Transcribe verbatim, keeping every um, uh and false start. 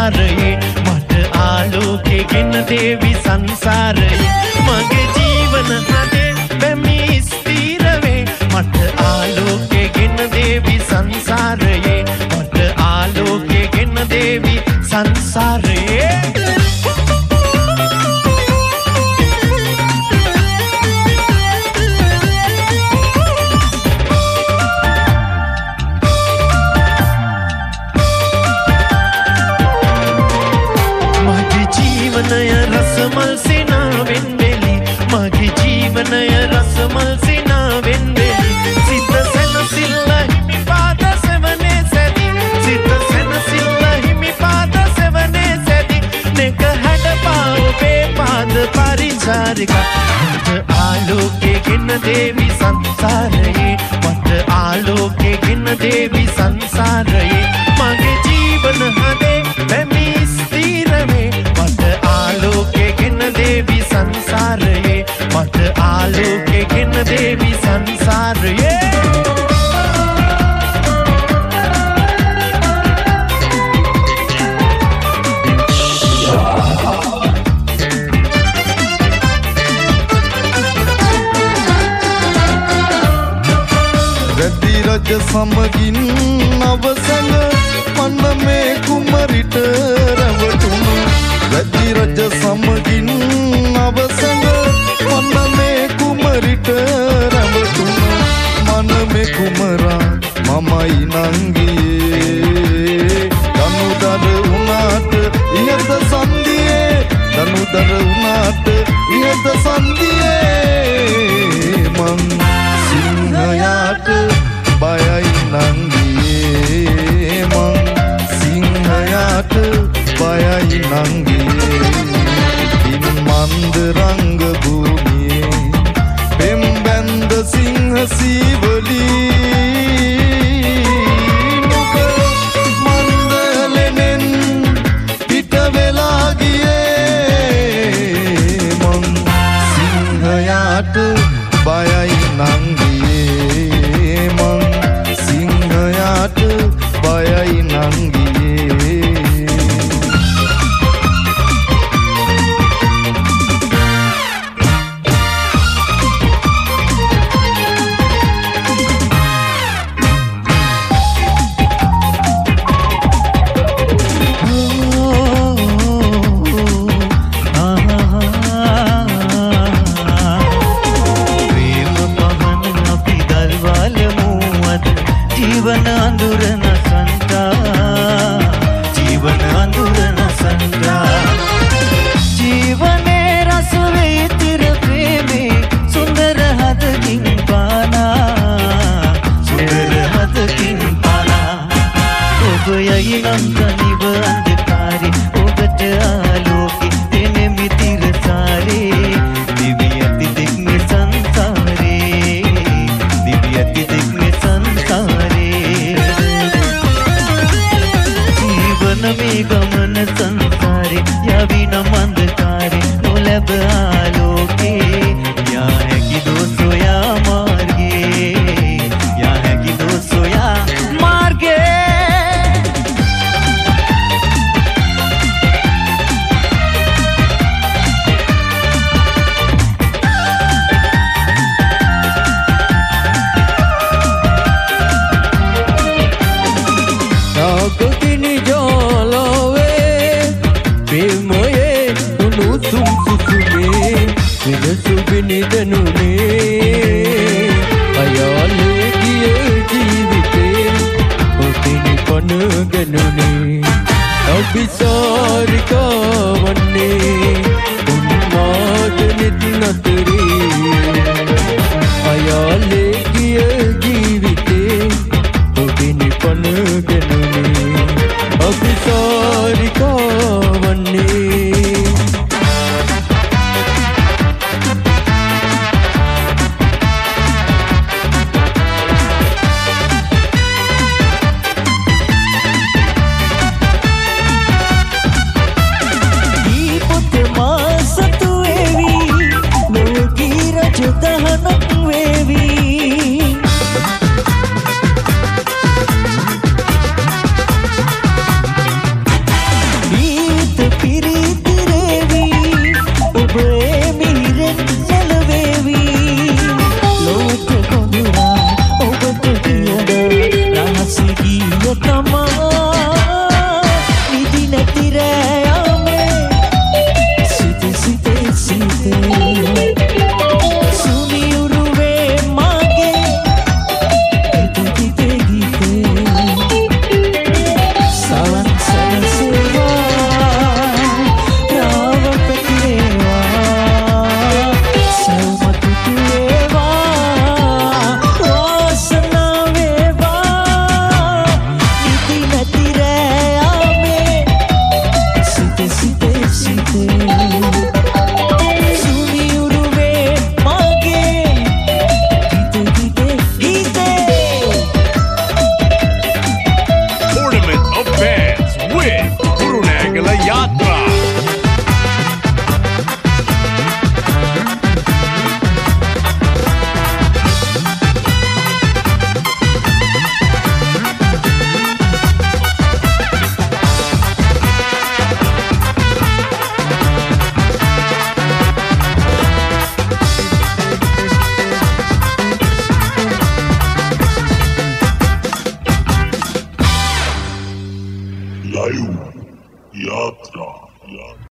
සංසාරයේ මට ආලෝකේ ගෙන දේවි සංසාරයේ මගේ ජීවන හදේ බැමි ස්ථිර වේ මට ආලෝකේ ගෙන දේවි සංසාරයේ මට ආලෝකේ ගෙන දේවි සංසාරයේ රසමල් සිනාවෙන් වෙලි මගේ ජීවනය රසමල් සිනාවෙන් වෙලි සිත සැනසිල්ල හිමි පාද සෙවනේ සැදි සිත සැනසිල්ල හිමි පාද සෙවනේ සැදි නෙක හැඩපාව පේපාද පරිචාරිකා මට ආලෝකේ ගෙන දේවි සංසාරයේ මට ආලෝකේ ගෙන දේවි සංසාරයේ මගේ ජීවන හදේ බැමි ස්ථිර වේ මට ආලෝකේ ගෙන දේවි සංසාරයේ මට ආලෝකේ ගෙන දේවි සංසාරයේ රැදි රජ සමගින් අවසන මන්න මේ කුමරිට රැවටුණු රැදි රජ සමගින් අවසන මන්න මේ කුමරිට රැවටුණු මන මේ කුමරා මමයි නංගියේ දනුදර උනාට ඉහත සන්දියේ දනුදර උනාට ඉහත සන්දියේ මං සිංහයාට බයයි නංගියේ මං සිංහයාට බයයි නංගියේ ඉන් මන්ද රංග භූමියේ පෙම් බැන්ද සිංහ සීවලී නුක මන්දලෙනෙන් පිට වෙලා ගියේ මං සිංහයාට බයයි නංගියේ මං සිංහයාට බයයි නංගියේ जीवन अंदुरन संता जीवन अंदुरन संता जीवने रस वेतिर प्रेमे सुंदर हद किंपाना सुंदर हद किंपाना ඔබ යයි නම් තනිව අන්ධකාරේ ඔබට ආලෝකේ දෙන මිතිර සාරේ දිවි ඇති දෙක් මේ සංසාරේ දිවි ඇති දෙක් මේ මේ ගමන සංසාරේ යවින මන්දකාරේ නොලැබ ආලෝකේ යා හැකි දෝ සොයා මාර්ගේ යා හැකි දෝ සොයා මාර්ගේ නිදනුනේ අයාලේ ගිය ජීවිතේ ඔතෙනි පනගනුනේ අභිසාරිකා වන්නේ උන්මාද නිත් නතරේ අයාලේ ගිය ජීවිතේ ඔතෙනි පනගනුනේ අභිසාරිකා වන්නේ लाइव यात्रा